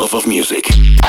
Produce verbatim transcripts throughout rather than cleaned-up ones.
love of music.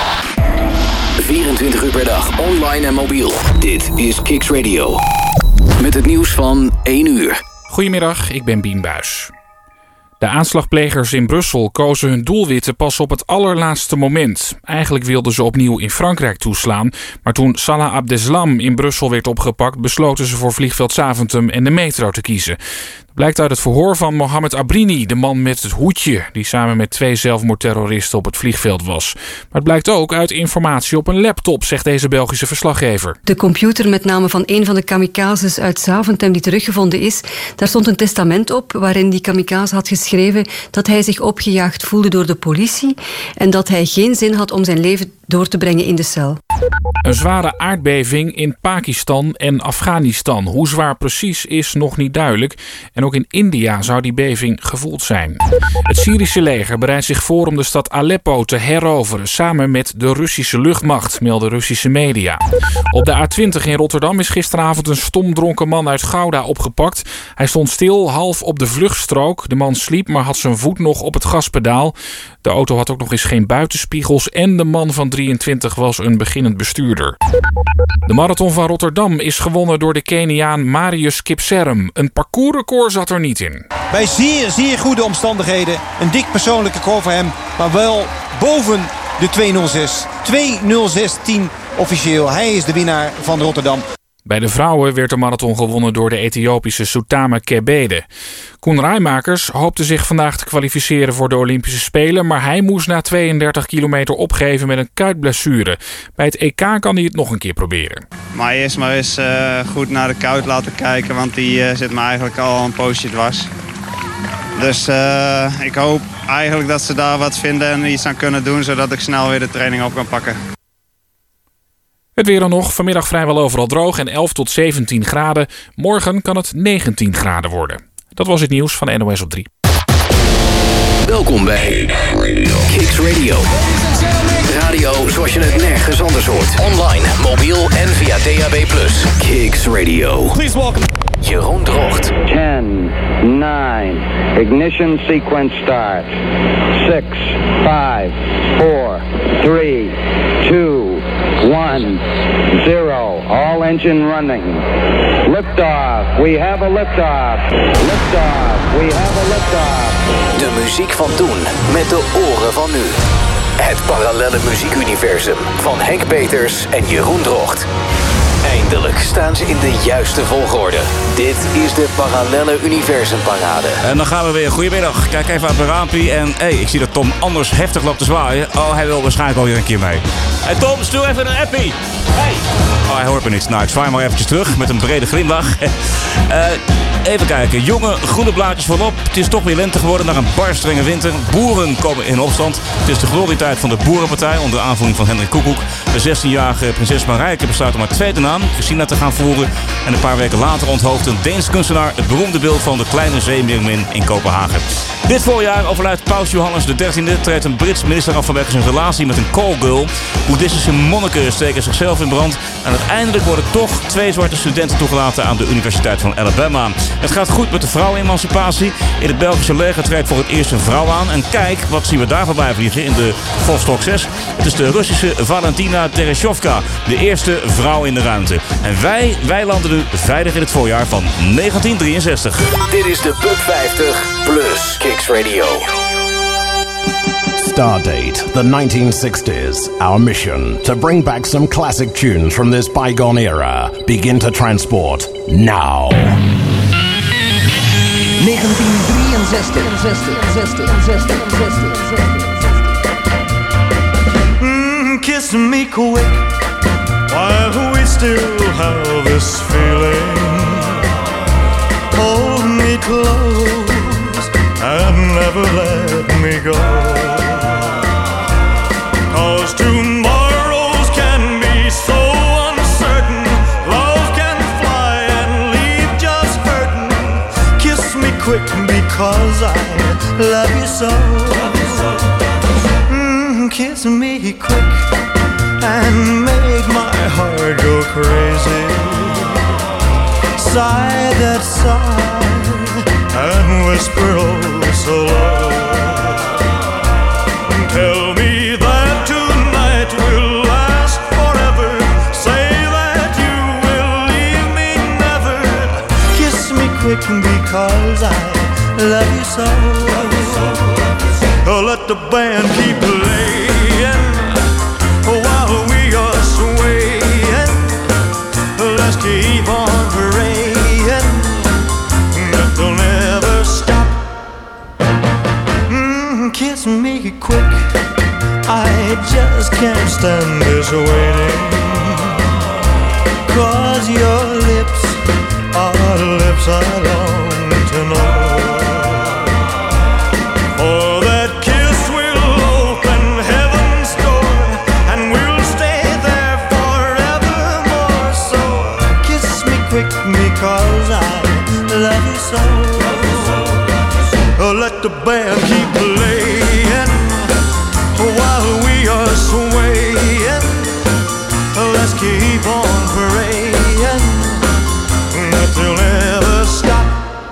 vierentwintig uur per dag, online en mobiel. Dit is Kicks Radio. Met het nieuws van één uur. Goedemiddag, ik ben Bien Buijs. De aanslagplegers in Brussel kozen hun doelwitten pas op het allerlaatste moment. Eigenlijk wilden ze opnieuw in Frankrijk toeslaan, maar toen Salah Abdeslam in Brussel werd opgepakt, besloten ze voor vliegveld Zaventem en de metro te kiezen. Dat blijkt uit het verhoor van Mohamed Abrini, de man met het hoedje, die samen met twee zelfmoordterroristen op het vliegveld was. Maar het blijkt ook uit informatie op een laptop, zegt deze Belgische verslaggever. De computer met name van een van de kamikazes uit Zaventem die teruggevonden is, daar stond een testament op waarin die kamikaze had geschreven dat hij zich opgejaagd voelde door de politie en dat hij geen zin had om zijn leven door te brengen in de cel. Een zware aardbeving in Pakistan en Afghanistan. Hoe zwaar precies is nog niet duidelijk. En ook in India zou die beving gevoeld zijn. Het Syrische leger bereidt zich voor om de stad Aleppo te heroveren, samen met de Russische luchtmacht, melden Russische media. Op de A twintig in Rotterdam is gisteravond een stomdronken man uit Gouda opgepakt. Hij stond stil, half op de vluchtstrook. De man sliep, maar had zijn voet nog op het gaspedaal. De auto had ook nog eens geen buitenspiegels en de man van drieëntwintig was een beginnend bestuurder. De marathon van Rotterdam is gewonnen door de Keniaan Marius Kipserem. Een parcoursrecord zat er niet in. Bij zeer, zeer goede omstandigheden. Een dik persoonlijk record voor hem, maar wel boven de twee nul zes. twee nul zes tien officieel. Hij is de winnaar van Rotterdam. Bij de vrouwen werd de marathon gewonnen door de Ethiopische Soutama Kebede. Koen Rijmakers hoopte zich vandaag te kwalificeren voor de Olympische Spelen, maar hij moest na tweeëndertig kilometer opgeven met een kuitblessure. Bij het E K kan hij het nog een keer proberen. Maar eerst maar eens uh, goed naar de kuit laten kijken, want die uh, zit me eigenlijk al een poosje dwars. Dus uh, ik hoop eigenlijk dat ze daar wat vinden en iets aan kunnen doen, zodat ik snel weer de training op kan pakken. Het weer dan nog. Vanmiddag vrijwel overal droog en elf tot zeventien graden. Morgen kan het negentien graden worden. Dat was het nieuws van N O S op drie. Welkom bij Kicks Radio. Radio zoals je het nergens anders hoort. Online, mobiel en via D A B plus. Kicks Radio. Please welcome Jeroen Drocht. ten, nine, ignition sequence start. six, five, four, three, two, one, zero. All engine running. Liftoff. We have a liftoff. Liftoff. We have a liftoff. De muziek van toen met de oren van nu. Het parallelle muziekuniversum van Henk Peters en Jeroen Drocht. Eindelijk staan ze in de juiste volgorde. Dit is de Parallelle Universum Parade. En dan gaan we weer. Goedemiddag. Kijk even uit mijn raampje. En hey, ik zie dat Tom anders heftig loopt te zwaaien. Oh, hij wil waarschijnlijk alweer een keer mee. Hey Tom, stuur even een appie. Hey. Oh, hij hoort me niet. Nou, ik zwaai maar eventjes terug met een brede glimlach. uh, even kijken. Jonge groene blaadjes voorop. Het is toch weer lente geworden na een bar strenge winter. Boeren komen in opstand. Het is de glorietijd van de Boerenpartij onder aanvoering van Hendrik Koekoek. De zestienjarige prinses Marijke besluit om haar tweede naam, Christina, te gaan voeren. En een paar weken later onthoofd een Deens kunstenaar het beroemde beeld van de kleine zeemeermin in Kopenhagen. Dit voorjaar overlijdt Paus Johannes de dertiende. Treedt een Brits minister af vanwege zijn relatie met een callgirl. Boeddhistische monniken steken zichzelf in brand. En uiteindelijk worden toch twee zwarte studenten toegelaten aan de Universiteit van Alabama. Het gaat goed met de vrouwenemancipatie. In het Belgische leger treedt voor het eerst een vrouw aan. En kijk, wat zien we daar voorbij vliegen in de Vostok zes. Het is de Russische Valentina Tereshkovka, de eerste vrouw in de ruimte. En wij, wij landen nu veilig in het voorjaar van negentien drieënzestig. Dit is de Pub vijftig plus Kicks Radio. Stardate, the nineteen sixties. Our mission, to bring back some classic tunes from this bygone era. Begin to transport now. negentien drieënzestig. Mm, kiss me quick while we still have this feeling. Hold me close and never let me go. 'Cause tomorrows can be so uncertain. Love can fly and leave just hurting. Kiss me quick because I love you so. Mm, kiss me quick and make my heart go crazy. Sigh that sigh and whisper oh so low. Tell me that love you so. Let the band keep playing while we are swaying. Let's keep on praying that they'll never stop. Mm, kiss me quick, I just can't stand this waiting. 'Cause your lips are the lips I long to know. For that kiss will open heaven's door, and we'll stay there forevermore. So kiss me quick because I love you so. Let the band keep playing while we are swaying. Let's keep on praying that they'll never stop.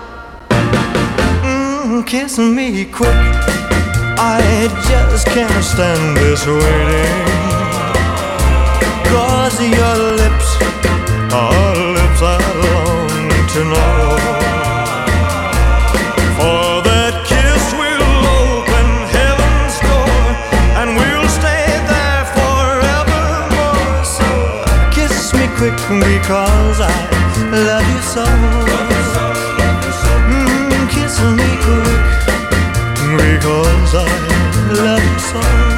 Mm, kiss me quick, I just can't stand this waiting. 'Cause your lips are lips I long to know. For that kiss will open heaven's door, and we'll stay there forevermore. So kiss me quick because I love you so. Mm, kiss me quick because I love you so.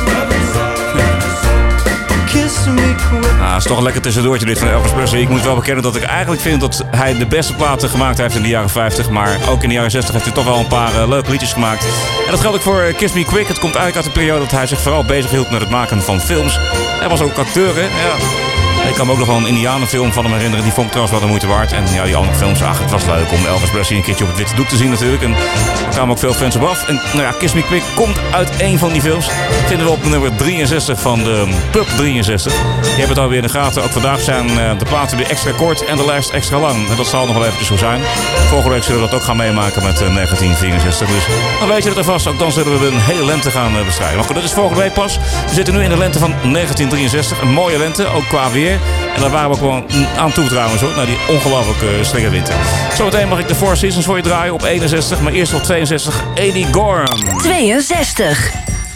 Kiss me quick. Ah, het is toch een lekker tussendoortje dit van Elvis Presley. Ik moet wel bekennen dat ik eigenlijk vind dat hij de beste platen gemaakt heeft in de jaren vijftig. Maar ook in de jaren zestig heeft hij toch wel een paar uh, leuke liedjes gemaakt. En dat geldt ook voor uh, Kiss Me Quick. Het komt eigenlijk uit de periode dat hij zich vooral bezig hield met het maken van films. Hij was ook acteur, hè? Ja. Ik kan me ook nog wel een Indianenfilm van hem herinneren. Die vond ik trouwens wel de moeite waard. En ja, die andere films, ach, het was leuk om Elvis Presley een keertje op het witte doek te zien natuurlijk. En er kwamen ook veel fans op af. En nou ja, Kiss Me Quick komt uit één van die films. Vinden we op nummer drieënzestig van de Pub drieënzestig. Je hebt het alweer in de gaten. Ook vandaag zijn de platen weer extra kort en de lijst extra lang. En dat zal nog wel eventjes zo zijn. Volgende week zullen we dat ook gaan meemaken met negentien vierenzestig. Dus dan weet je het alvast. Ook dan zullen we een hele lente gaan bestrijden. Maar goed, dat is volgende week pas. We zitten nu in de lente van negentien drieënzestig. Een mooie lente, ook qua weer. En daar waren we ook gewoon aan toe trouwens hoor. Naar die ongelooflijk uh, strenge winter. Zometeen mag ik de Four Seasons voor je draaien op eenenzestig. Maar eerst op tweeënzestig. Eddie Gorham. tweeënzestig.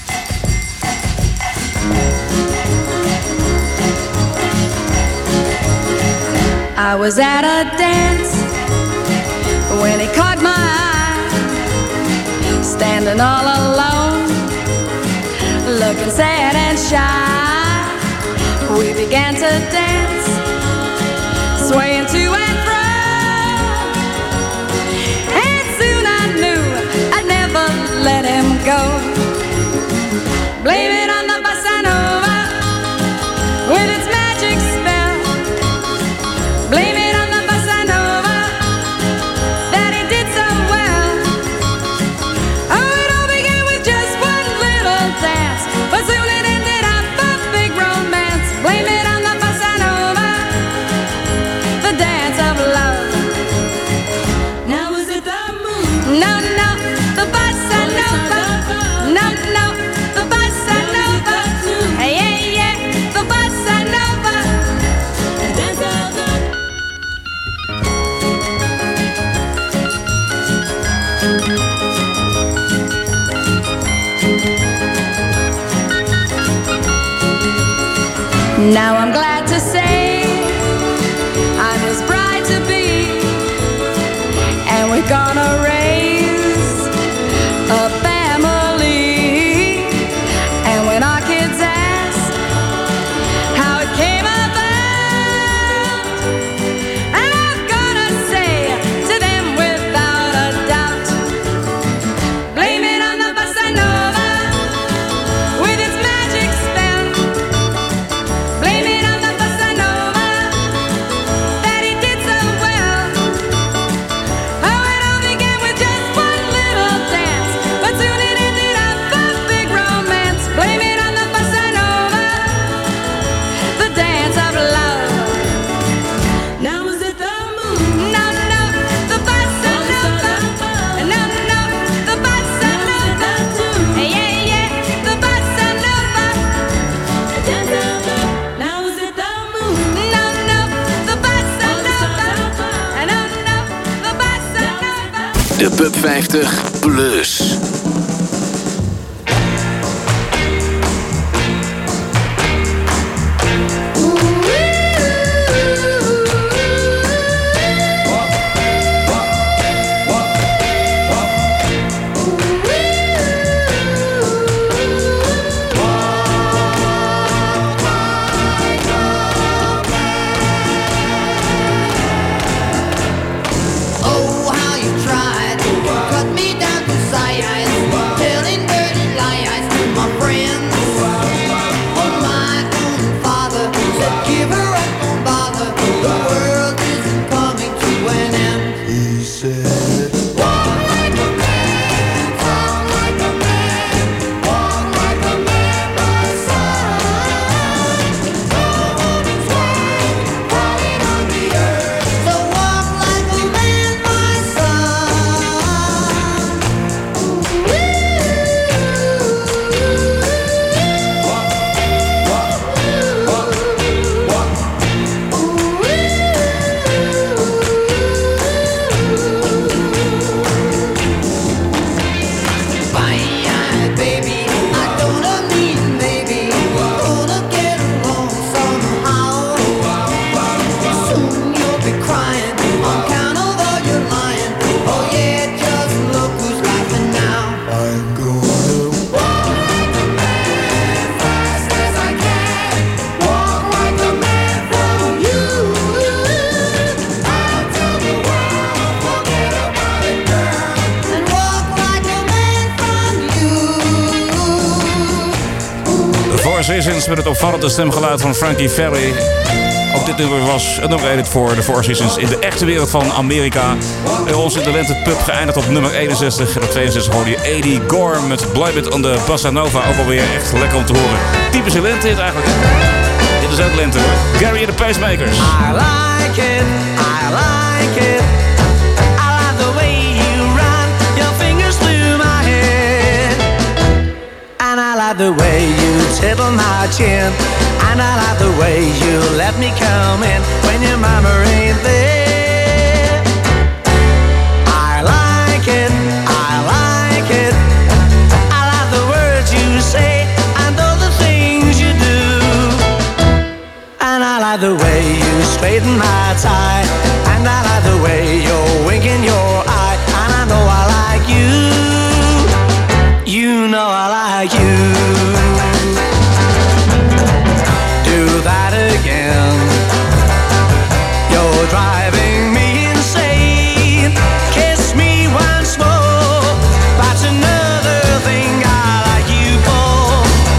I was at a dance when he caught my eye, standing all alone, looking sad and shy. We began to dance, swaying to and fro, and soon I knew I'd never let him go. Blame it on the bossa nova with its magic spell. Blame it on the bossa nova that he did so well. Oh, it all began with just one little dance, but soon it ended up a big romance. Blame it on the bossa nova, the dance of love. Now was it the moon? No, no, the bossa nova. No, no, the bossa nova. Hey, yeah, yeah, the bossa nova. The dance of love. Now I'm glad to say I'm his bride to be, and we're gonna raise a family. And when our kids ask how it came about, and I'm gonna say to them without a doubt, blame it on the bossa nova with its magic spell. Blame it on the bossa nova Pub vijftig Plus. Met het opvallende stemgeluid van Frankie Valli. Ook dit nummer was een nummer één voor de Four Seasons in de echte wereld van Amerika. Bij ons in de Lente Pub geëindigd op nummer eenenzestig. En op tweeënzestig hoorde je Eddie Gore met Blame It on the Bossa Nova. Ook alweer echt lekker om te horen. Typische lente dit eigenlijk. Dit is ook lente hoor. Gary and the Pacemakers. I like it, I like it. I like the way you run your fingers through my hair. And I like the way you tittle my chin. And I like the way you let me come in when your mama ain't there. I like it, I like it. I like the words you say and all the things you do. And I like the way you straighten my tie. And I like the way you're winking your eye. And I know I like you. You know I like you. Do that again. You're driving me insane. Kiss me once more. That's another thing I like you for.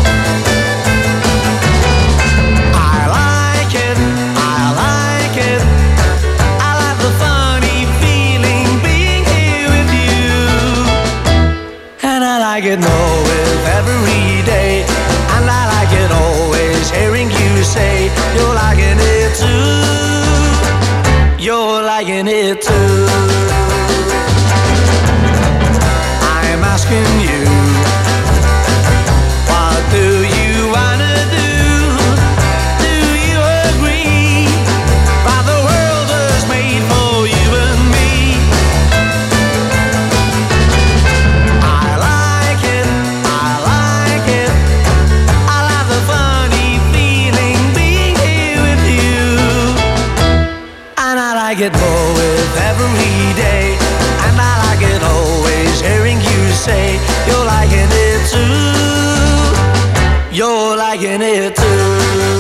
I like it, I like it. I like the funny feeling being here with you. And I like it more with every day. And I like it always hearing you say you're liking it too. You're liking it too. I'm asking you, what do you wanna do? Do you agree that the world was made for you and me? I like it, I like it. I like the funny feeling being here with you. And I like it more with every day. And I like it always hearing you say you're liking it too. You're liking it too.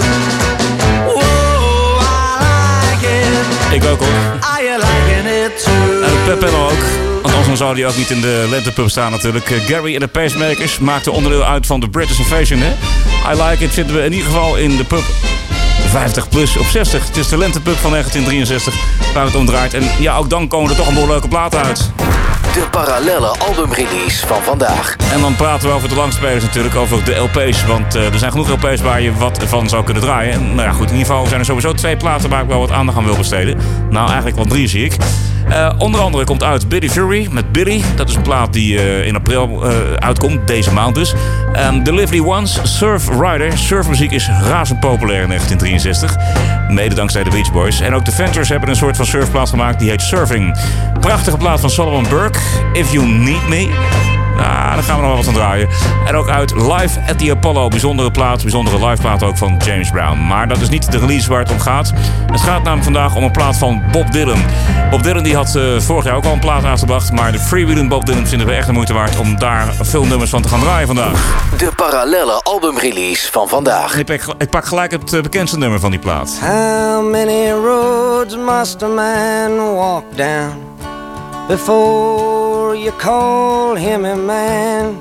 Whoa, I like it. Ik ook hoor. Are you liking it too? En de Pep-panel ook. Want anders zou die ook niet in de Lentepub staan natuurlijk. Uh, Gary and the Pacemakers maakte onderdeel uit van de British Invasion. Hè? I Like It vinden we in ieder geval in de pub vijftig plus op zestig. Het is de Lentepub van negentien drieënzestig waar het om draait. En ja, ook dan komen er toch een boel leuke platen uit. De parallelle albumrelease van vandaag. En dan praten we over de langspelers natuurlijk, over de L P's. Want uh, er zijn genoeg L P's waar je wat van zou kunnen draaien. En, nou ja, goed, in ieder geval zijn er sowieso twee platen waar ik wel wat aandacht aan wil besteden. Nou, eigenlijk wel drie zie ik. Uh, onder andere komt uit Billy Fury met Billy. Dat is een plaat die uh, in april uh, uitkomt, deze maand dus. Um, The Lively Ones, Surf Rider. Surfmuziek is razend populair in negentien drieënzestig. Mede dankzij de Beach Boys. En ook de Ventures hebben een soort van surfplaat gemaakt, die heet Surfing. Prachtige plaat van Solomon Burke, If You Need Me. Nou, daar gaan we nog wel wat aan draaien. En ook uit Live at the Apollo. Bijzondere plaat, bijzondere live plaat ook van James Brown. Maar dat is niet de release waar het om gaat. Het gaat namelijk vandaag om een plaat van Bob Dylan. Bob Dylan die had uh, vorig jaar ook al een plaat uitgebracht. Maar de freewheeling Bob Dylan vinden we echt de moeite waard om daar veel nummers van te gaan draaien vandaag. De parallelle albumrelease van vandaag. Ik pak, ik pak gelijk het uh, bekendste nummer van die plaat. How many roads must a man walk down before you call him a man?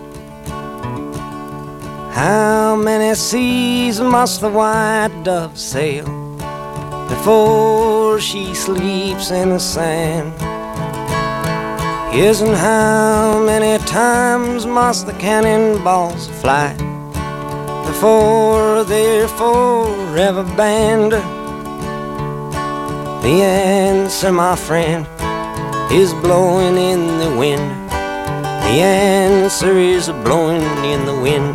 How many seas must the white dove sail before she sleeps in the sand? Yes, and how many times must the cannonballs fly before they're forever banned? The answer, my friend, is blowing in the wind. The answer is blowing in the wind.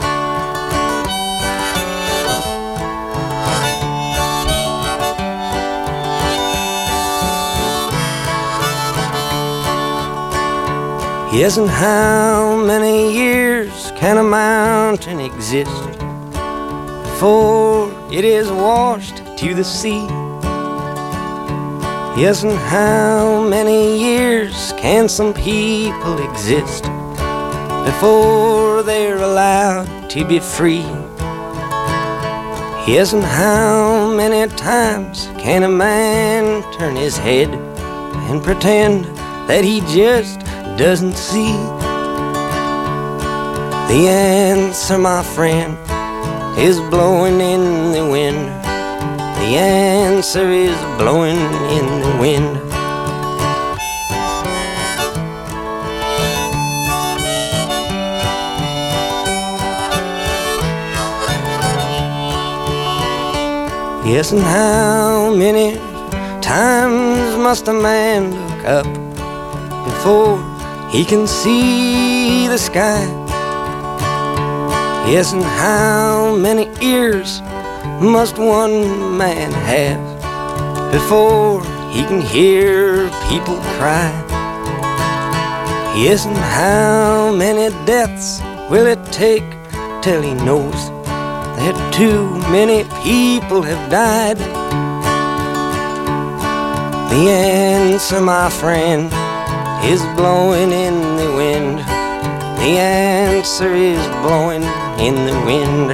Yes, and how many years can a mountain exist before it is washed to the sea? Yes, and how many years can some people exist before they're allowed to be free? Yes, and how many times can a man turn his head and pretend that he just doesn't see? The answer, my friend, is blowing in the wind. The answer is blowing in the wind. Yes, and how many times must a man look up before he can see the sky? Yes, and how many ears must one man have before he can hear people cry? Yes, and how many deaths will it take till he knows that too many people have died? The answer, my friend, is blowing in the wind. The answer is blowing in the wind.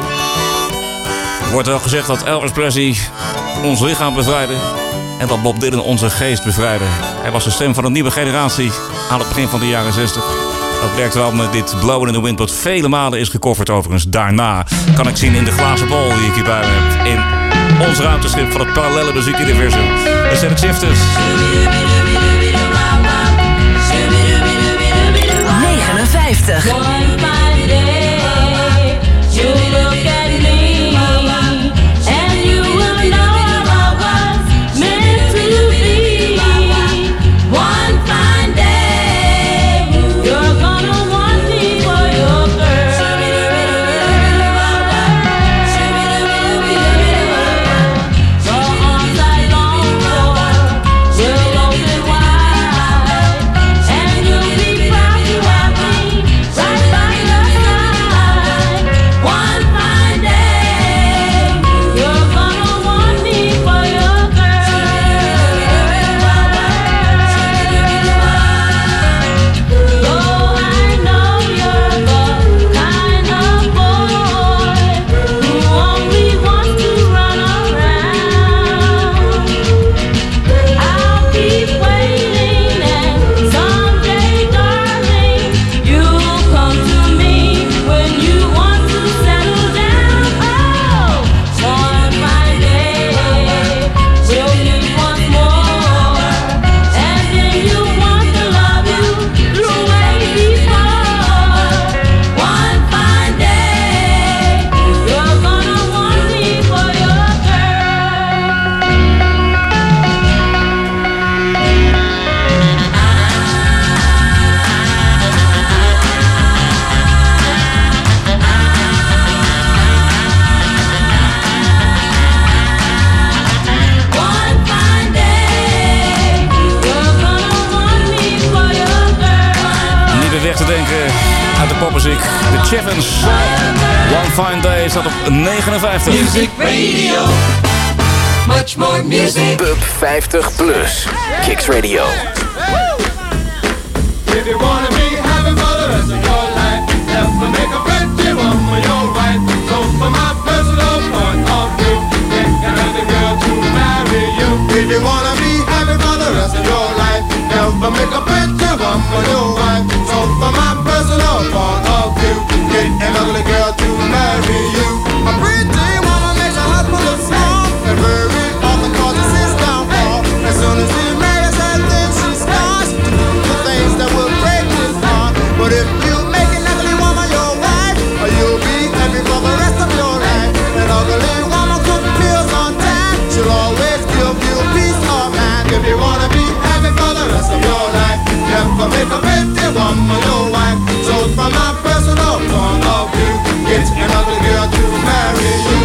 Er wordt wel gezegd dat Elvis Presley ons lichaam bevrijdde en dat Bob Dylan onze geest bevrijdde. Hij was de stem van een nieuwe generatie aan het begin van de jaren zestig. Dat werkt wel met dit Blowing in the Wind, wat vele malen is gecoverd overigens. Daarna kan ik zien in de glazen bol die ik hierbij heb. In ons ruimteschip van het parallelle muziekuniversum. We zijn het Shifters. negenenvijftig. Right by your side. popmuziek. De Chevens. One Fine Day staat op negenenvijftig. Music Radio. Much more music. Pub vijftig plus. Kicks Radio. If you wanna be happy for the rest of your life, have to make a pretty woman your wife. So for my personal point of view, get another girl to marry you. If you wanna be happy for the rest of your life, have to make a pretty woman your wife. So for my personal point of view, get another girl to marry you. A pretty woman makes a husband look small and very often causes his downfall. As soon as he marries her, then she starts to do the things that will break his heart. But if you make an ugly woman your wife, you'll be happy for the rest of your life. An ugly woman cook meals on time, she'll always give you peace of mind. If you wanna be happy for the rest of your life, never make a pretty woman your wife. So from my personal point of view, get an ugly girl to marry you.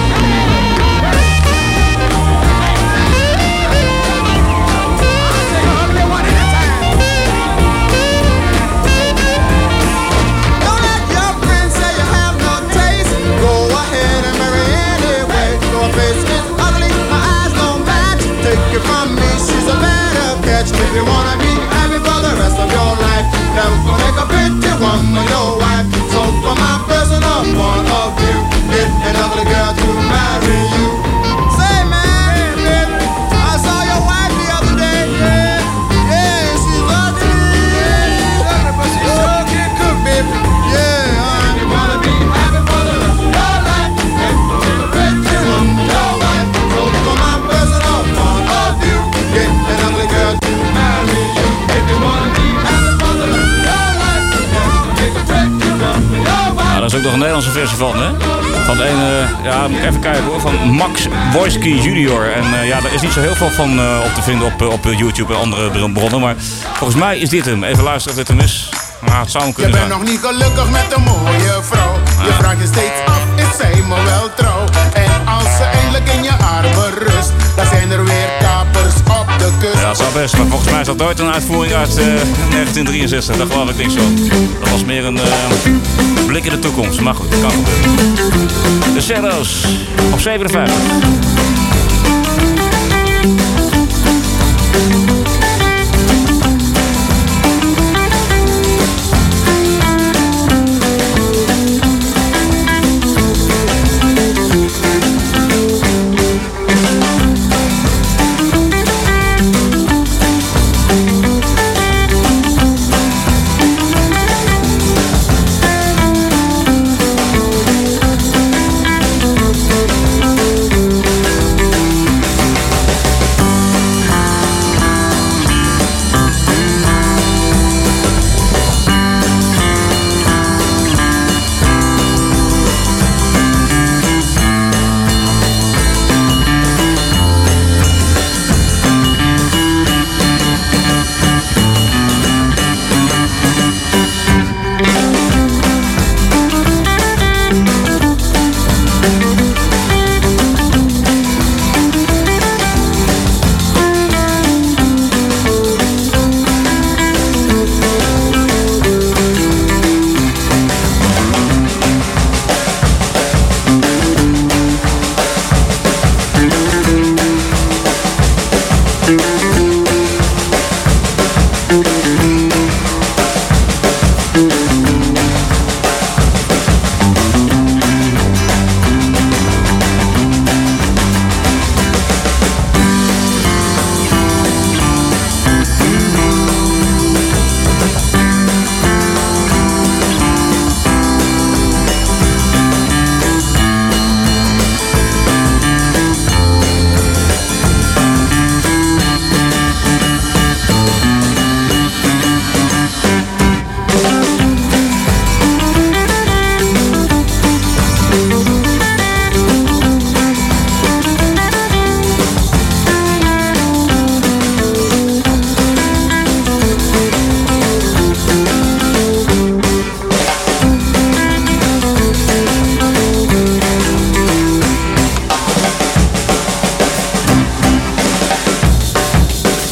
Don't let your friends say you have no taste. Go ahead and marry anyway. Your face is ugly, my eyes don't match. Take it from me, she's a better catch. If you wanna be happy for the rest of your life, never make a pretty woman your wife. So from my personal point of view, get an ugly girl to marry you. Say man, baby, I saw your wife the other day. Yeah, yeah, she's ugly. Yeah, she's ugly, but she sure can cook, baby. Yeah, uh, you wanna be happy for the rest of your life, never make a pretty woman your wife. So from my personal point of view, get an ugly girl to marry you. If you wanna be happy for the rest of your life, never make a pretty woman your wife. Nou, daar is ook nog een Nederlandse versie van, hè? Van de ene, ja, moet ik even kijken hoor, van Max Wojski junior. En uh, ja, daar is niet zo heel veel van uh, op te vinden op, uh, op YouTube en andere bronnen. Maar volgens mij is dit hem. Even luisteren of dit hem is. Nou, het zou hem Je kunnen bent zijn. nog niet gelukkig met een mooie vrouw. Je vraagt je steeds af, is zij me wel trouw? En als ze eindelijk in je armen rust, dan zijn er weer kapers op de kust. Ja, dat zou best, maar volgens mij is dat nooit een uitvoering uit uh, negentien drieënzestig. Daar geloof ik niks van. Dat was meer een uh, blik in de toekomst. Maar goed, dat kan gebeuren. De Shadows op zevenenvijftig.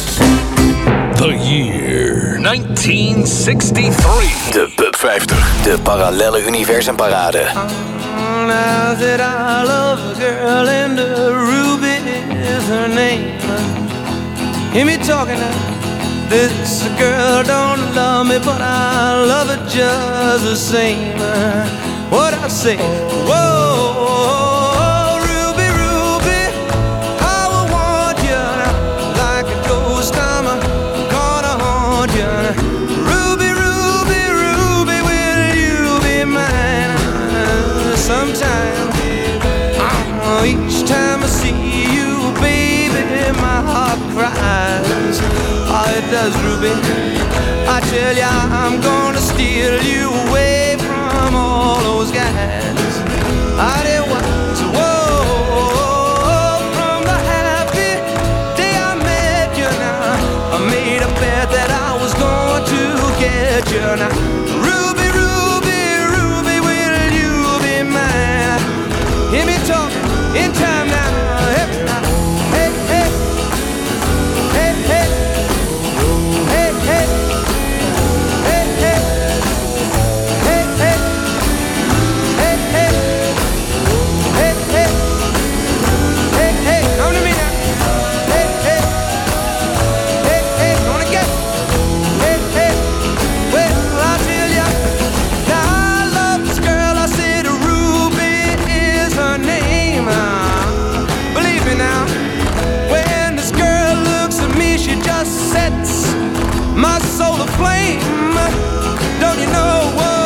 negentien zesentachtig. De Pub vijftig, de De Parallelle Universum Parade. Now that I love a girl and uh, Ruby is her name. Hear me talking now. This girl don't love me, but I love her just the same. What I say? Whoa, Ruby, Ruby, how I want you now. Like a ghost, I'm gonna haunt you now. Ruby, Ruby, Ruby, will you be mine? Sometime, oh, each time I see you, baby, my heart cries. Oh, it does, Ruby. I tell ya, I'm gonna steal you away from all those guys. I did once, whoa, from the happy day I met you now. I made a bet that I was going to get you now. Ruby, Ruby, Ruby, will you be mine? Hear me talking in time now. Hey, hey, hey, hey, hey. Hey, hey, hey, hey, hey, hey, hey, hey, hey, hey, hey, hey, come to me now. Hey, hey, hey, hey, gonna get. Hey, hey, well, I tell ya, now I love this girl. I said Ruby is her name. Believe me now, when this girl looks at me, she just sets my soul aflame. Don't you know?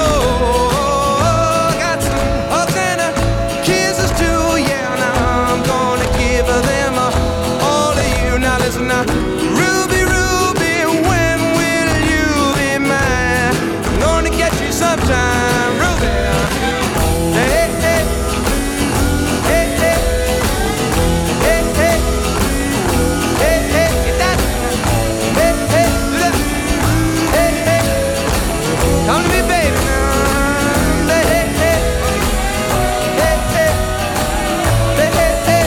Whoa, I got some hugs and uh, kisses too. Yeah, now I'm gonna give them uh, all to you. Now listen now, Ruby, Ruby, when will you be mine? I'm gonna get you sometime, Ruby. Hey, hey, hey, hey, hey, hey, hey, hey, get that. Hey, hey, do that. Hey, hey, come to me, baby, now. Hey, hey, hey, hey, hey, hey, hey, hey,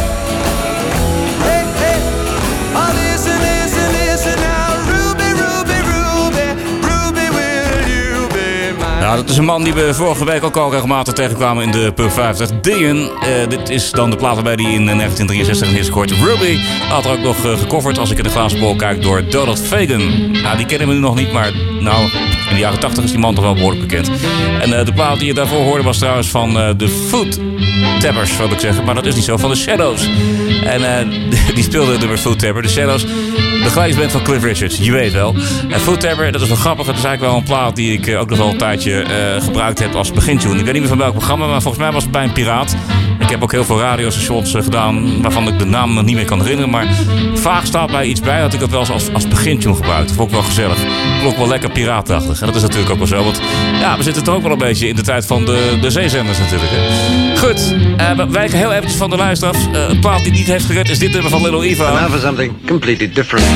hey, hey. Oh, listen, listen, listen now, Ruby, Ruby, Ruby, Ruby, will you be mine? Nou, dat is een man die we vorige week ook al regelmatig tegenkwamen in de Pub vijftig. Dean, uh, dit is dan de plaat waarbij hij in negentien drieënzestig is gescoord. Ruby had er ook nog uh, gecoverd, als ik in de glazen bol kijk, door Donald Fagen. Nou, die kennen we nu nog niet, maar nou, in de jaren tachtig is die man toch wel behoorlijk bekend. En uh, de plaat die je daarvoor hoorde was trouwens van uh, de Foot Tappers, wil ik zeggen. Maar dat is niet zo, van de Shadows. En uh, die speelde het nummer Foot Tapper. De Shadows, de geluidsband van Cliff Richards, je weet wel. En Foot Tapper, dat is wel grappig. Het is eigenlijk wel een plaat die ik uh, ook nog wel een tijdje uh, gebruikt heb als begintune. Ik weet niet meer van welk programma, maar volgens mij was het bij een piraat. Ik heb ook heel veel radiostations uh, gedaan waarvan ik de naam nog niet meer kan herinneren. Maar vaak staat mij iets bij dat ik dat wel eens als, als begintune gebruikt. Dat vond ik wel gezellig. Klonk wel lekker piraatachtig. En dat is natuurlijk ook wel zo. Want ja, we zitten toch ook wel een beetje in de tijd van de, de zeezenders natuurlijk. Hè. Goed, uh, we wijken heel eventjes van de lijst af. Uh, een plaat die niet heeft gered is dit nummer van Little Eva. And now for something completely different.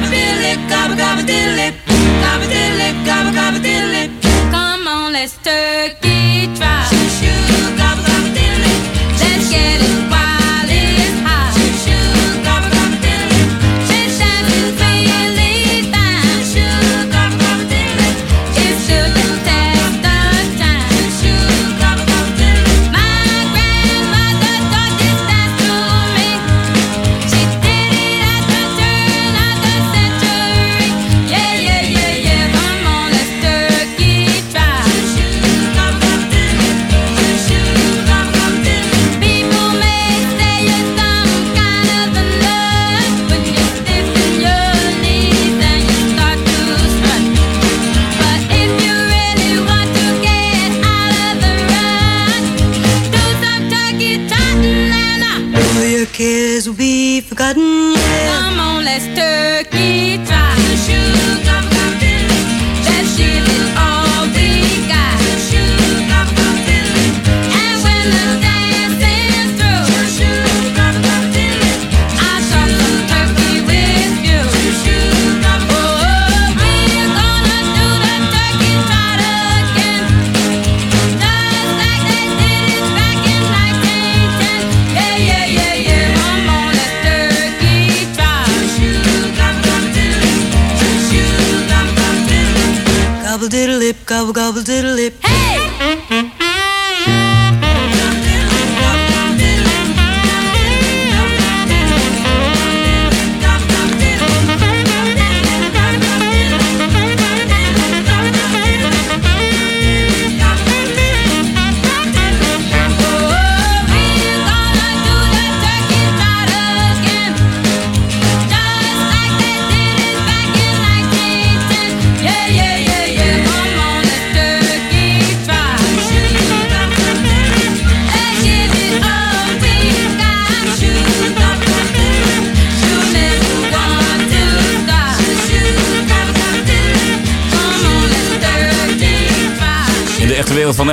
Come on, let's turkey try. Let's get it while it's hot. Let's have it really fine. It shouldn't take the time. My grandmother taught this dance to me. She did it at the turn of the century. Yeah, yeah, yeah, yeah. Come on, let's turkey try. People may say you're some kind of a nut when you're stiffing your knees and you start to strut. But if you really want to get out of the rut, do some turkey trotting and uh, All your cares will be forgotten, yeah. come on, let's turkey try. Let's give it all we got. And when the dancing's through, I'll chop some turkey with you. Oh, we're gonna do the turkey trot again, just like they did it back in nineteen ten. Yeah, yeah, yeah, yeah. Come on, let's turkey trot. Gobble diddle lip, gobble gobble diddle lip. Hey!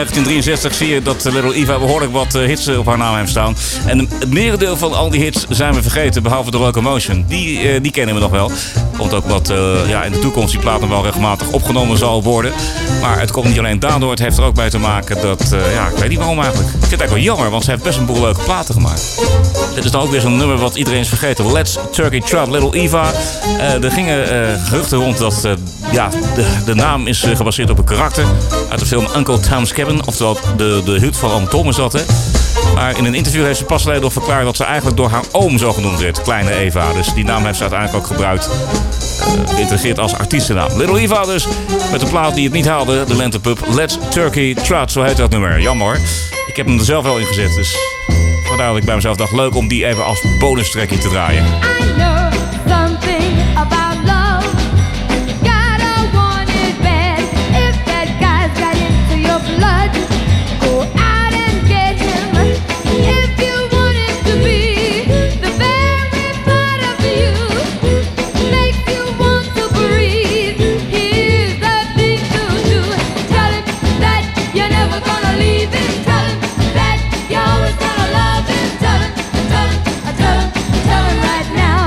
negentien drieënzestig zie je dat Little Eva behoorlijk wat hits op haar naam heeft staan. En het merendeel van al die hits zijn we vergeten, behalve de Locomotion. Die, uh, die kennen we nog wel. Komt ook wat uh, ja, in de toekomst die plaat nog wel regelmatig opgenomen zal worden. Maar het komt niet alleen daardoor, het heeft er ook bij te maken dat, uh, ja, ik weet niet waarom eigenlijk. Ik vind het eigenlijk wel jammer, want ze heeft best een boel leuke platen gemaakt. Dit is dan ook weer zo'n nummer wat iedereen is vergeten. Let's Turkey Trot, Little Eva. Uh, er gingen uh, geruchten rond dat uh, ja, de, de naam is uh, gebaseerd op een karakter uit de film Uncle Tom's Cabin. Oftewel de, de hut van Oom Tom is dat, hè. Maar in een interview heeft ze pas geleden nog verklaard dat ze eigenlijk door haar oom zo genoemd werd. Kleine Eva. Dus die naam heeft ze uiteindelijk ook gebruikt. Uh, geïntegreerd als artiestennaam. Little Eva dus. Met een plaat die het niet haalde. De Lentepup. Let's Turkey Trot. Zo heet dat nummer. Jammer hoor. Ik heb hem er zelf wel in gezet. Dus vandaar dat ik bij mezelf dacht. Leuk om die even als bonus trackje te draaien. I know something about love. Gotta want it bad. If that guy's got into your blood, go out and get him. If you want him to be the very part of you, make you want to breathe. Here's the thing to do. Tell him that you're never gonna leave him. Tell him that you're always gonna love him. Tell him, tell him, tell him, tell him right now.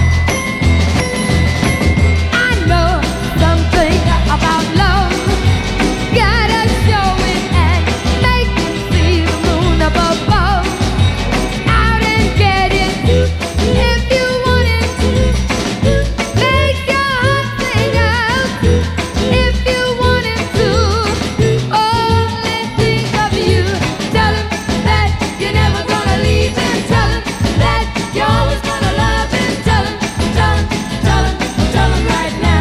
I know something about love. Gotta show it and make him see the moon up above. Out and get it if you want it. Make your heart sing out if you want it to. Only think of you. Tell him that you're never gonna leave him. Tell him that you're always gonna love him. Tell him, tell him, tell him, tell him right now.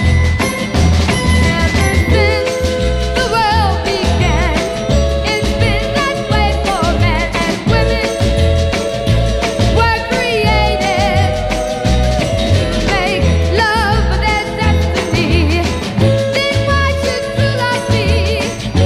Ever since the world began, it's been that way for men and women. Were created to make love their destiny. Then why should true love be so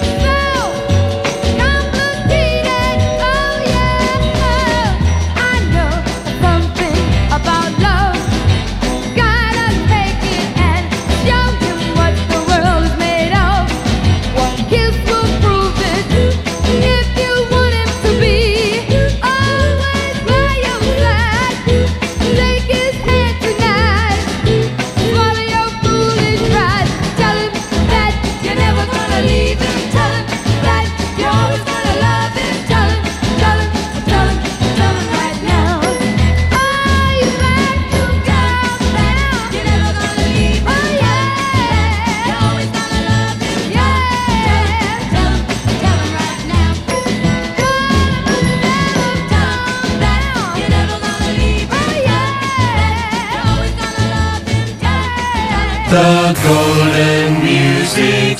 complicated? Oh yeah, I know something about love. Gotta take it and show him what the world is made of. One kiss will prove it. If you want him to be always by your side, take his hand tonight. Swallow your foolish pride. Tell him that you're never gonna leave him. Tell him that you're always gonna love him. Tell him, tell him, tell him, tell him right now. Oh, you got to go now. You're never gonna leave him. Oh yeah, you're always gonna love him. Yeah, tell him, tell him right now. Go on, tell him, tell him down. You're never gonna leave him. Oh yeah, you're always gonna love him. Yeah. The Golden Music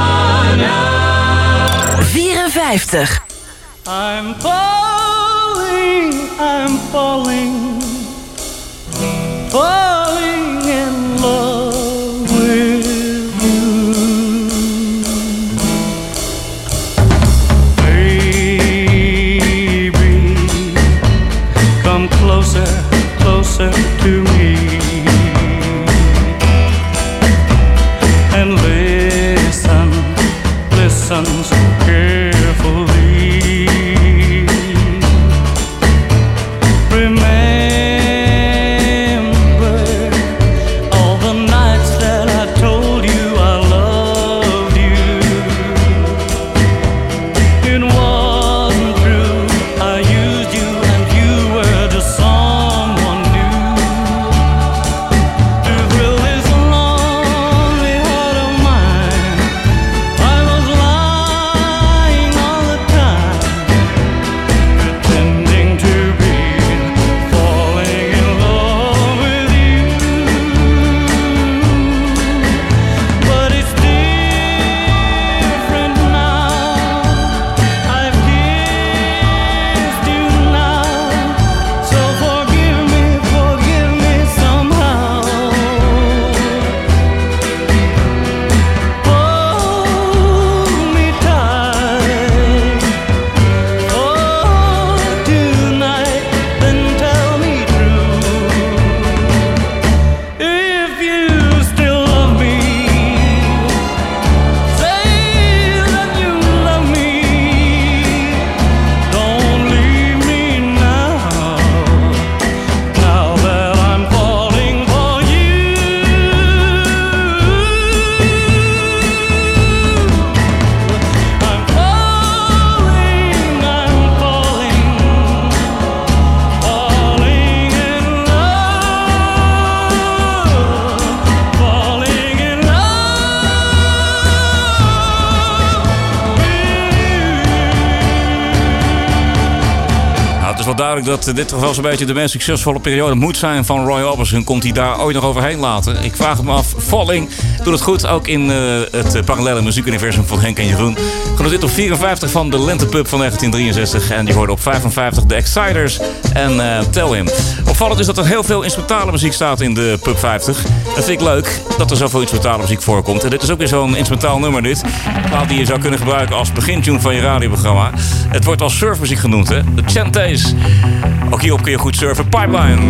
Sauna. vierenvijftig. I'm falling, I'm falling, falling in love with you. Baby, come closer, closer to me. And listen, listen so carefully. Remember wel duidelijk dat dit toch wel zo'n beetje de meest succesvolle periode moet zijn van Roy Orbison. Komt hij daar ooit nog overheen laten? Ik vraag het me af. Falling doet het goed, ook in uh, het parallele muziekuniversum van Henk en Jeroen. Genoteerd op vierenvijftig van de Lentepub van negentien drieënzestig. En die hoorde op vijfenvijftig de Exciters en uh, Tell Him. Opvallend is dat er heel veel instrumentale muziek staat in de Pub vijftig. Dat vind ik leuk, dat er zoveel instrumentale muziek voorkomt. En dit is ook weer zo'n instrumentaal nummer dit. Een die je zou kunnen gebruiken als begintune van je radioprogramma. Het wordt als surfmuziek genoemd, hè? De Chantays. Ook hierop kun je goed surfen. Pipeline.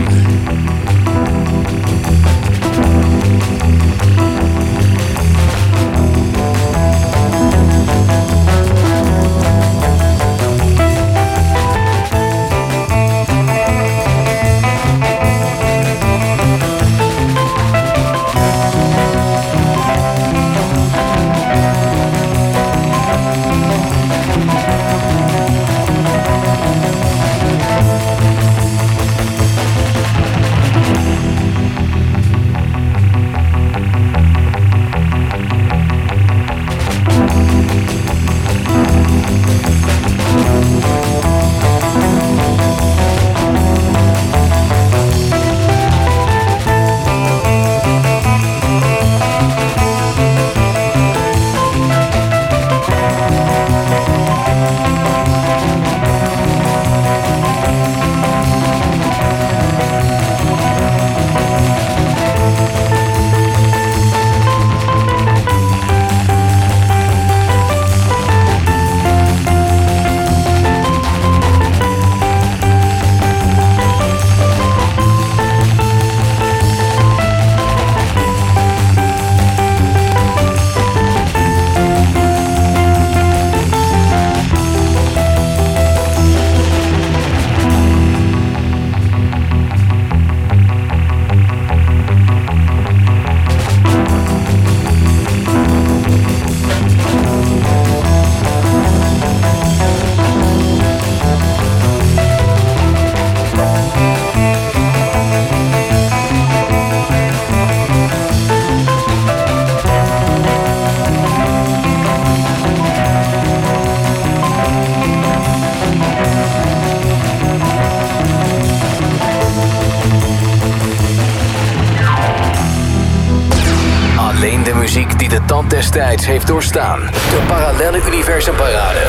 Destijds heeft doorstaan. De Parallelle Universum Parade.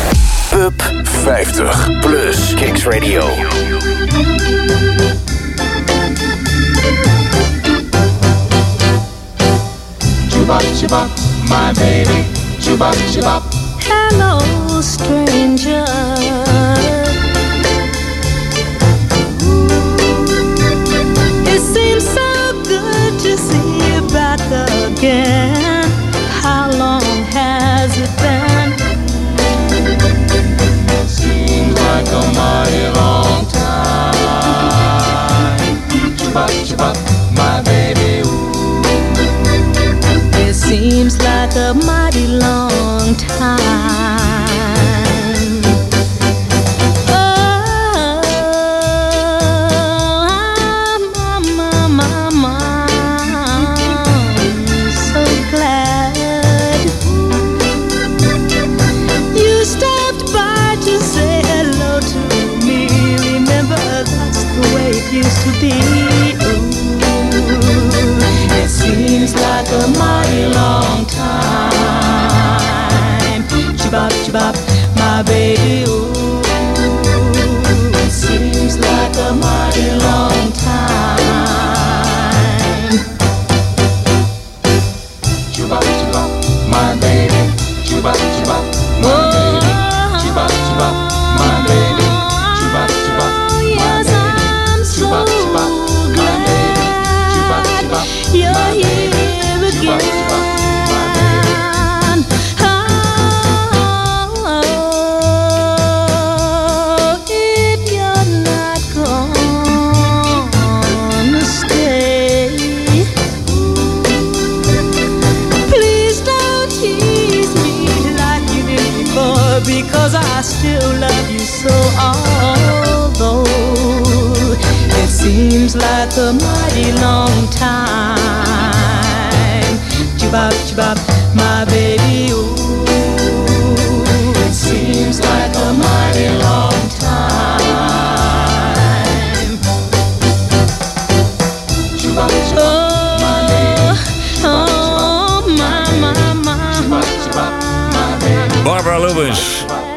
Pub vijftig plus Kicks Radio. Chubop, chubop, my baby. Chubop, chubop. Hello, stranger. It seems so good to see you back again. How long has it been? Seems like a mighty long time. Chubop, chubop, my baby. Ooh. It seems like a mighty long time. Used to be. Ooh, it seems like a mighty long time. Chibop, chibop, my baby. Ooh, it seems like a mighty long time. Chibop, chibop, my baby. Chibop, chibop, my baby. Chibop, chibop, my baby. Chibop, chibop, my baby. Chubop, chubop, my baby. Chubop, chubop, you're my here baby. again. Chubop, chubop, my baby. Oh, if you're not gonna stay, please don't tease me like you did before, because I still love you so. Although it seems like a mighty long time. Chibop, chibop, my baby. Ooh, it seems like a mighty long time.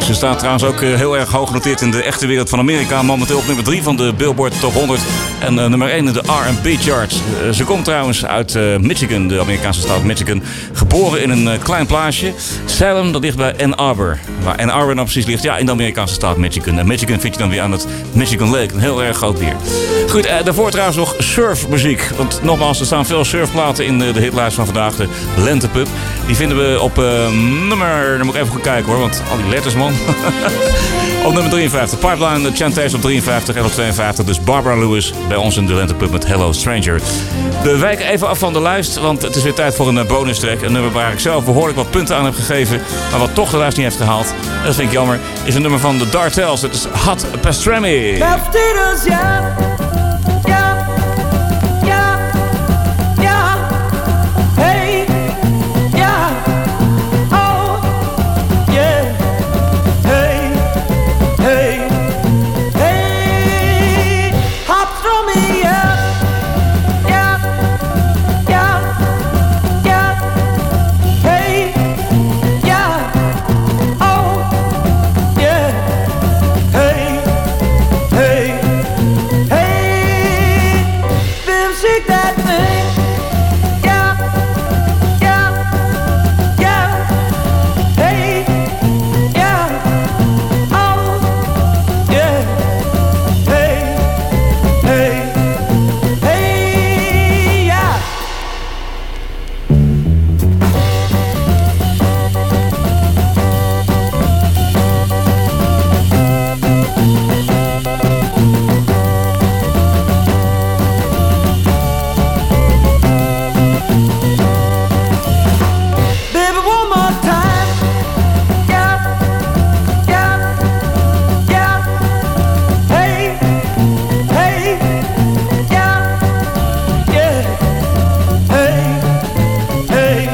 Ze staat trouwens ook uh, heel erg hoog genoteerd in de echte wereld van Amerika. Momenteel op nummer drie van de Billboard Top honderd. En uh, nummer één in de R and B charts. Uh, ze komt trouwens uit uh, Michigan, de Amerikaanse staat Michigan. Geboren in een uh, klein plaatsje. Salem, dat ligt bij Ann Arbor. Waar Ann Arbor nou precies ligt? Ja, in de Amerikaanse staat Michigan. En Michigan vind je dan weer aan het Michigan Lake. Een heel erg groot meer. Goed, uh, daarvoor trouwens nog surfmuziek. Want nogmaals, er staan veel surfplaten in uh, de hitlijst van vandaag. De Lentepub. Die vinden we op uh, nummer... Dan moet ik even goed kijken hoor, want al die letters man. Op nummer drieënvijftig. Pipeline, Chantays op drieënvijftig. En op tweeënvijftig dus Barbara Lewis bij ons in de Lentepub met Hello Stranger. We wijken even af van de lijst, want het is weer tijd voor een bonus track. Een nummer waar ik zelf behoorlijk wat punten aan heb gegeven, maar wat toch de lijst niet heeft gehaald. Dat vind ik jammer. Is een nummer van de Dartels. Het is Hot Pastrami. Leftitas, ja. Ja. Ja. Ja. Hey. Ja. Oh. Yeah. Hey. Hey. Hey. Hot Pastrami, ja. Ja. Ja. Ja. Hey. Ja. Oh. Yeah. Hey. Hey. Hey. Them shake that thing. Yeah. Yeah. Yeah. Hey. Yeah. Oh. Yeah. Hey. Hey. Hey. Yeah. Baby, one more time. Yeah. Yeah. Yeah. Hey. Hey. Yeah. Yeah. Hey. Hey.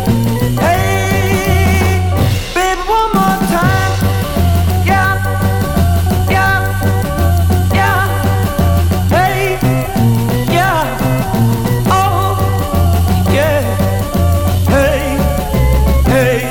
Hey. Baby, one more time. Yeah. Yeah. Yeah. Hey. Yeah. Oh. Yeah. Hey. Hey.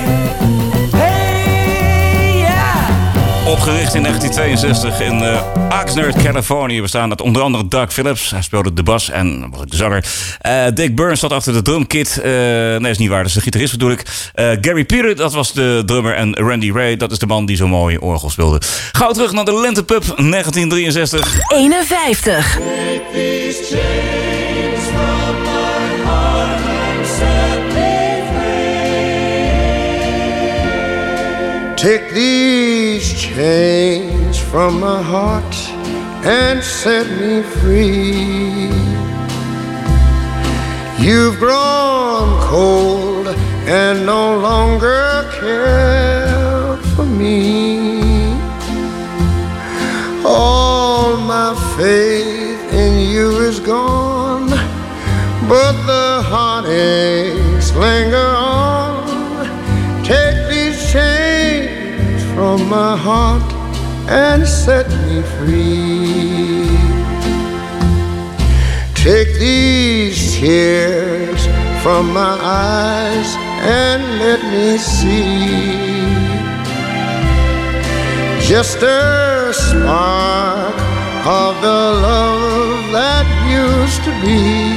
Hey. Yeah. Opgericht in negentien tweeënzestig in uh, Oxnard, Californië. We staan uit onder andere Doug Phillips. Hij speelde de bas en was ik de zanger. Uh, Dick Burns zat achter de drumkit. Uh, nee, is niet waar. Dat is de gitarist bedoel ik. Uh, Gary Peter, dat was de drummer. En Randy Ray, dat is de man die zo mooi orgel speelde. Gauw terug naar de Lentepub negentien drieënzestig. eenenvijftig. Take these chains from my heart and set me free. You've grown cold and no longer care for me. All my faith in you is gone, but the heartaches linger on. Take these chains from my heart and set me free. Take these tears from my eyes and let me see just a spark of the love that used to be.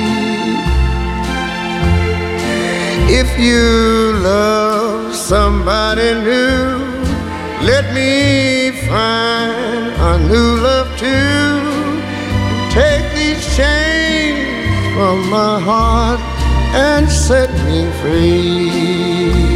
If you love somebody new, let me find a new love too. Take these chains from my heart and set me free.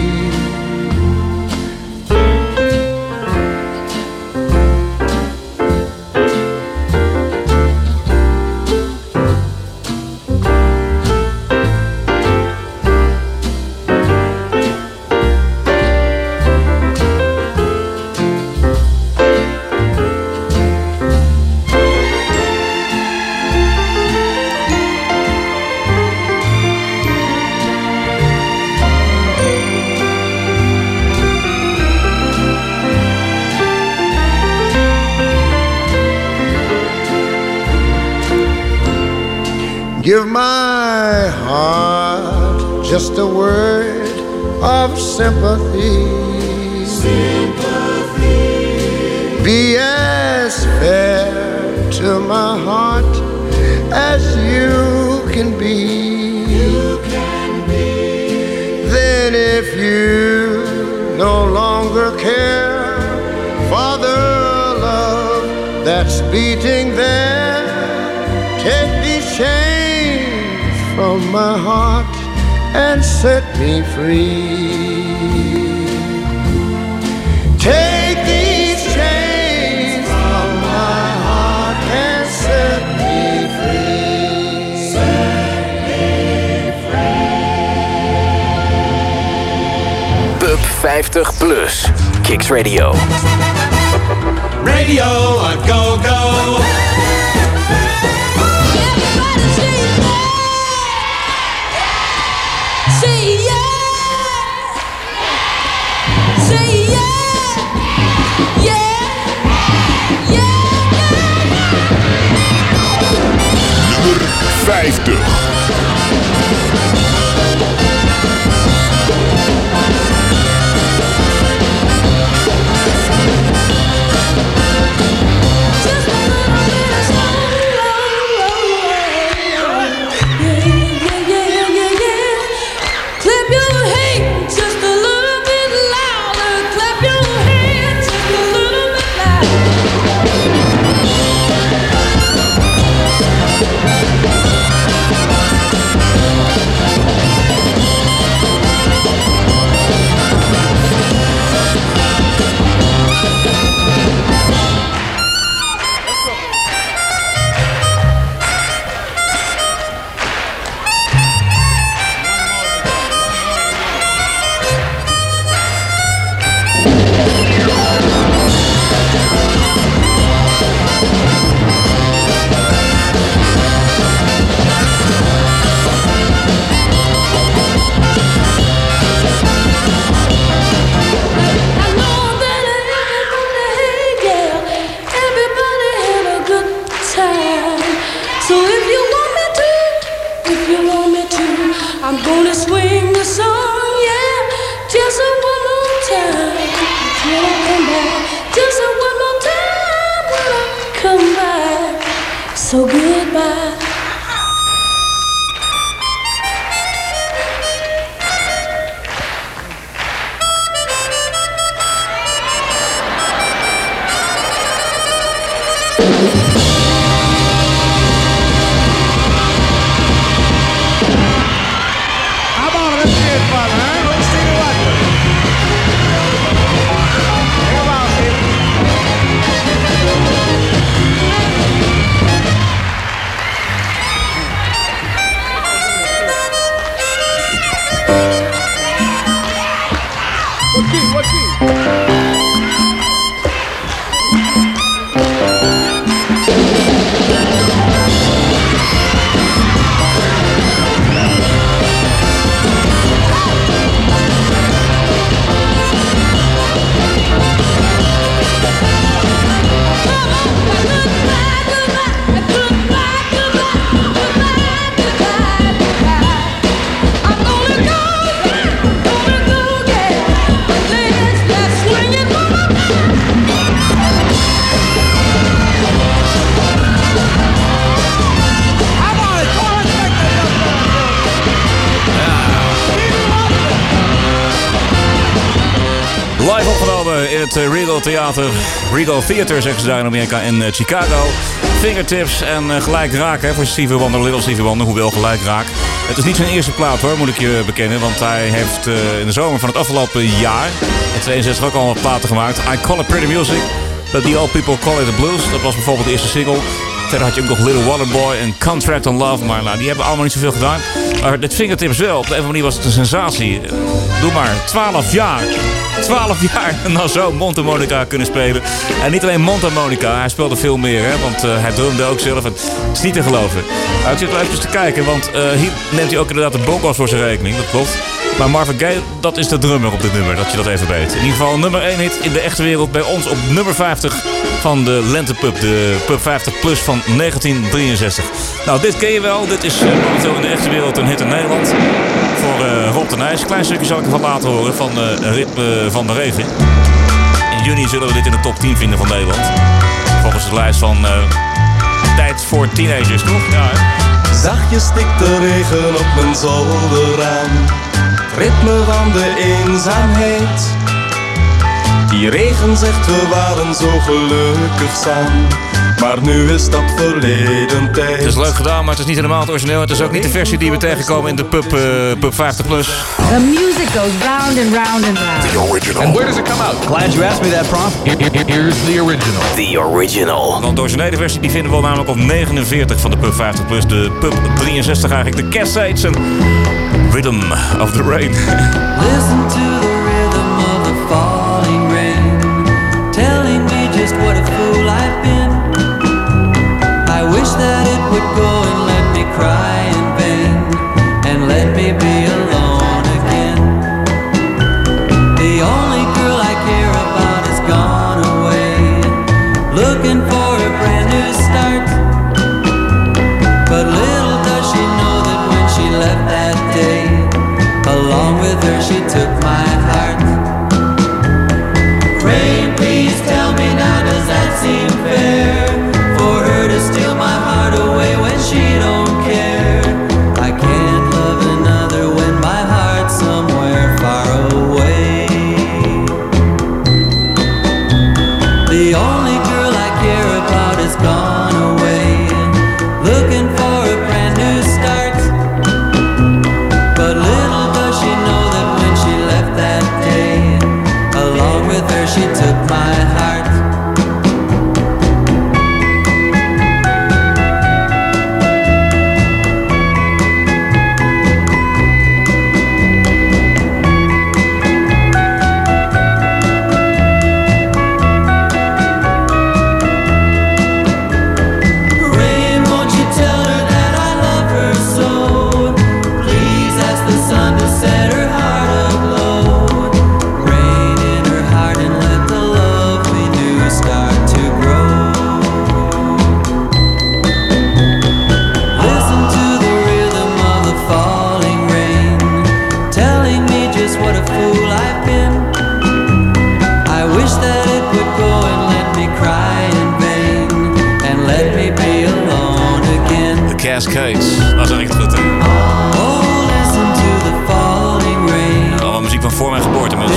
Give my heart just a word of sympathy. Sympathy. be as fair to my heart as you can be. You can be. Then if you no longer care for the love that's beating there, take these chains from my heart and set me free. Take these chains from my heart and set me free. Set me free. Pub vijftig plus. Kicks Radio. Radio on go go. vijftig. So goodbye. Live opgenomen in het Regal Theater, Regal Theater zeggen ze daar in Amerika, in uh, Chicago. Fingertips en uh, gelijk raak hè, voor Stevie Wonder, Little Stevie Wonder, hoewel gelijk raak. Het is niet zijn eerste plaat hoor, moet ik je bekennen, want hij heeft uh, in de zomer van het afgelopen jaar, in tweeënzestig ook al wat platen gemaakt. I Call It Pretty Music, but the Old People Call It The Blues. Dat was bijvoorbeeld de eerste single. Verder had je ook nog Little Waterboy en Contract on Love, maar nou, die hebben allemaal niet zoveel gedaan. Maar dit Fingertips wel, op de een of andere manier was het een sensatie. Doe maar, twaalf jaar. twaalf jaar en dan zo mondharmonica kunnen spelen. En niet alleen mondharmonica, hij speelde veel meer, hè, want uh, hij drumde ook zelf. En het is niet te geloven. Nou, ik zit wel even te kijken, want uh, hier neemt hij ook inderdaad de bongos voor zijn rekening, dat klopt. Maar Marvin Gaye, dat is de drummer op dit nummer, dat je dat even weet. In ieder geval nummer één hit in de echte wereld bij ons op nummer vijftig van de Lentepub, de Pub vijftig plus van negentien drieënzestig. Nou, dit ken je wel, dit is uh, momenteel in de echte wereld een hit in Nederland. Voor uh, Rob de Nijs. Een klein stukje zal ik ervan laten horen van uh, Ritme van de Regen. En juni zullen we dit in de top tien vinden van Nederland. Volgens de lijst van uh, Tijd voor Teenagers, toch? Ja, hè? Zachtjes stikt de regen op mijn zolderraam. Ritme van de eenzaamheid. Die regen zegt we waren zo gelukkig samen. Maar nu is dat verleden tijd. Het is leuk gedaan, maar het is niet helemaal het origineel. Het is ook niet de versie die we tegenkomen in de pub, uh, pub vijftig plus. The music goes round and round and round. The original. And where does it come out? Glad you asked me that, Prof. Here, here, here's the original. The original. Want de originele versie die vinden we namelijk op negenenveertig van de pub vijftig plus. De pub drieënzestig eigenlijk. De Cascades en Rhythm of the Rain. Listen to the rhythm of the falling rain, telling me just what a fool I've been. I wish that it would go and let me cry in vain, and let me be alone again. The only girl I care about has gone away, looking for a brand new start. But little does she know that when she left that day, along with her she took my heart. Rain, please tell me now, does that seem fair? For her to steal my heart away when she don't care. I can't love another when my heart's somewhere far away. The only girl I care about has gone away, looking for a brand new start. But little does she know that when she left that day, along with her she took my heart. Rain, won't you tell her that I love her so? Please ask the sun to set her heart aglow. Rain in her heart and let the love we knew start to grow. Listen to the rhythm of the falling rain, telling me just what a fool I've been. I wish that it would go and let me cry in vain, and let me be alone again. De Cascades. Dat is echt goed, hè? Oh, listen to the falling rain. Allemaal muziek van voor mijn geboorte, mensen.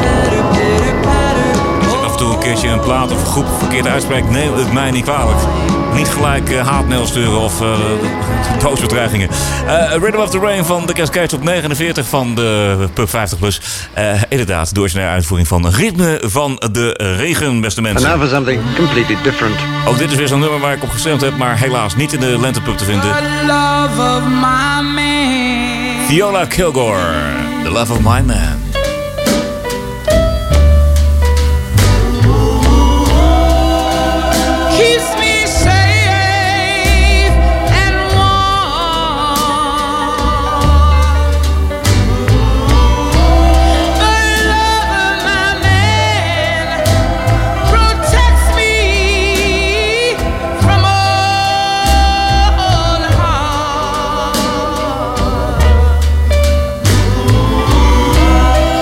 Als ik af en toe een keertje een plaat of een groep verkeerd uitspreek, neem het mij niet kwalijk. Niet gelijk uh, haatmail sturen of uh, doodsbedreigingen. Uh, Rhythm of the Rain van de Cascades op negenenveertig van de pub vijftig plus. Uh, inderdaad, de originele uitvoering van Ritme van de Regen, beste mensen. And now for something completely different. Ook dit is weer zo'n nummer waar ik op gestemd heb, maar helaas niet in de lentepub te vinden. The love of my man. Viola Kilgore, The Love of My Man. Keeps me safe and warm. The love of my man protects me from all harm.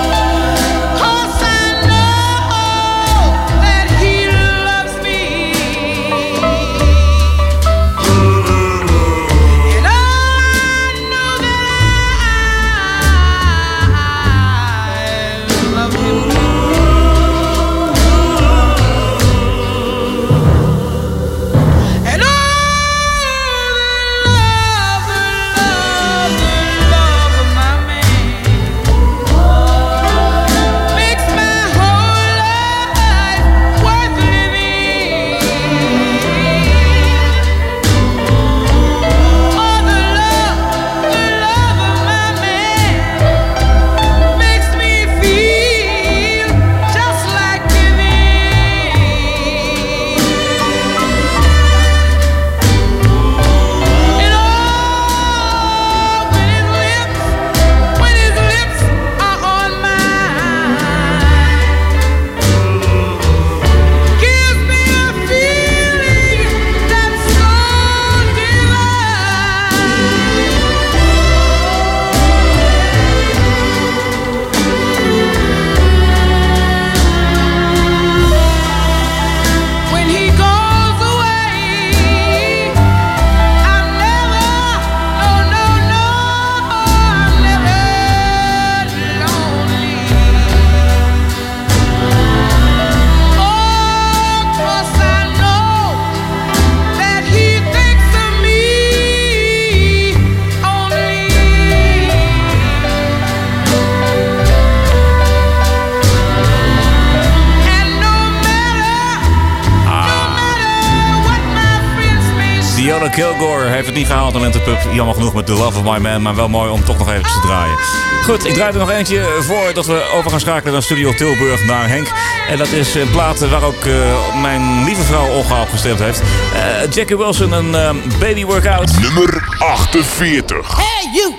Tyler Kilgore heeft het niet gehaald in Lentepub. Jammer genoeg met The Love of My Man, maar wel mooi om toch nog even te draaien. Goed, ik draai er nog eentje voor dat we over gaan schakelen naar Studio Tilburg, naar Henk. En dat is een plaat waar ook uh, mijn lieve vrouw Olga op gestemd heeft. Uh, Jackie Wilson en uh, Baby Workout. Nummer achtenveertig. Hey you!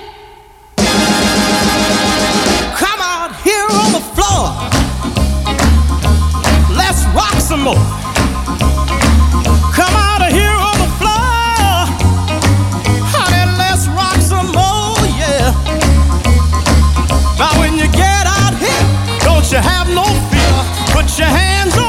Come out here on the floor. Let's rock some more. Come out of here on the floor. Honey, let's rock some more, yeah. Now when you get out here, don't you have no fear. Put your hands